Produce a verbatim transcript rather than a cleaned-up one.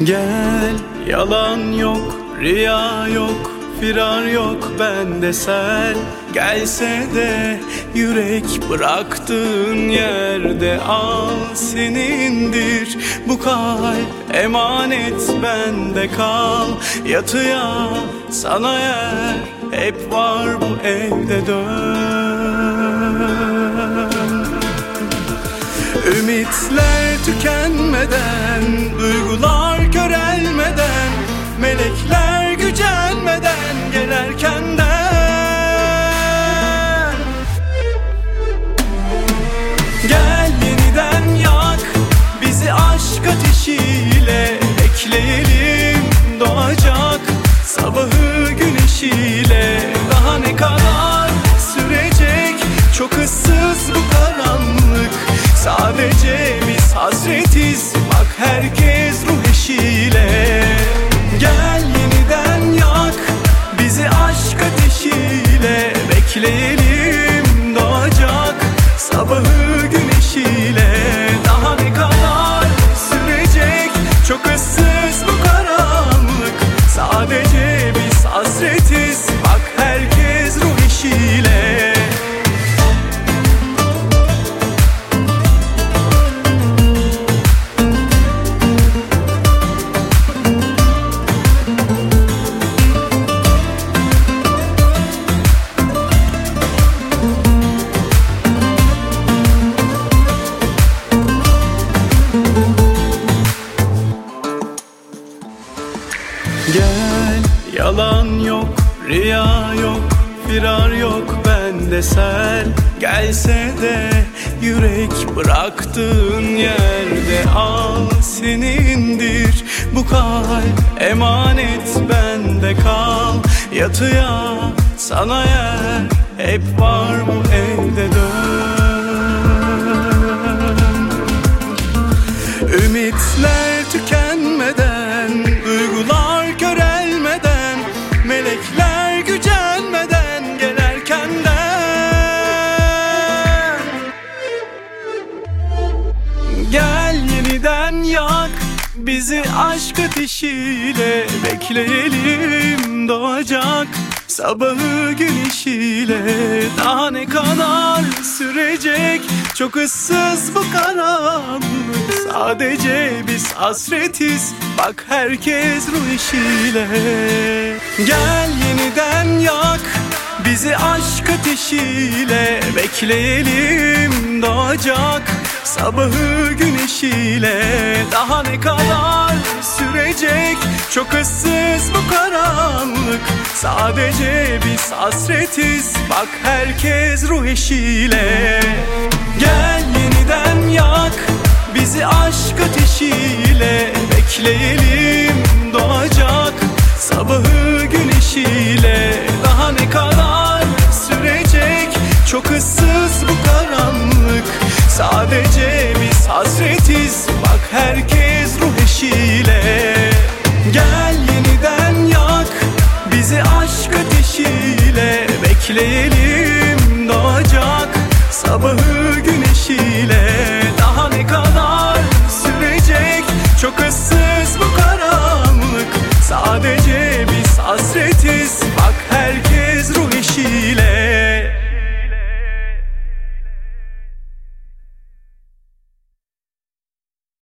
Gel, yalan yok, riya yok, firar yok bende sel. Gelse de yürek bıraktığın yerde al, senindir bu kalp, emanet bende kal. Yatıya sana yer hep var bu evde, dön. Ümitler tükenmeden, duygular körelmeden, melekler gücenmeden gel erkenden. Gel yeniden yak bizi aşk ateşiyle, ekleyelim doğacak sabahı güneşiyle. Daha ne kadar sürecek çok ıssız bu karanlık, sadece biz hasretiz bak herkes ruh eşiyle. Gel yeniden yak bizi aşk ateşiyle, bekleyelim doğacak sabahı güneşiyle. Daha ne kadar sürecek çok ıssız bu karanlık, sadece biz hasretiz bak herkes ruh eşiyle. Gel, yalan yok, riya yok, firar yok bende sel. Gelse de yürek bıraktığın yerde al, senindir bu kalp, emanet bende kal. Yatıya sana yer hep var bu evde, dön. Ümitler tükenmeden, duygular körelmeden, melekler gücenmeden gel erkenden. Gel yeniden yak bizi aşk ateşiyle, bekleyelim doğacak sabahı güneşiyle. Daha ne kadar sürecek çok ıssız bu karanlık, sadece biz hasretiz bak herkes ruh eşiyle. Gel yeniden yak bizi aşk ateşiyle, bekleyelim doğacak sabahı güneşiyle. Daha ne kadar sürecek çok ıssız bu karanlık, sadece biz hasretiz bak herkes ruh eşiyle. Gel yeniden yak bizi aşk ateşiyle, bekleyelim doğacak sabahı güneşiyle. Daha ne kadar sürecek çok ıssız bu karanlık, sadece biz hasretiz bak herkes ruh eşiyle. Gel yeniden yak bizi aşk ateşiyle, bekleyelim doğacak sabahı güneşiyle. Daha ne kadar sürecek çok ıssız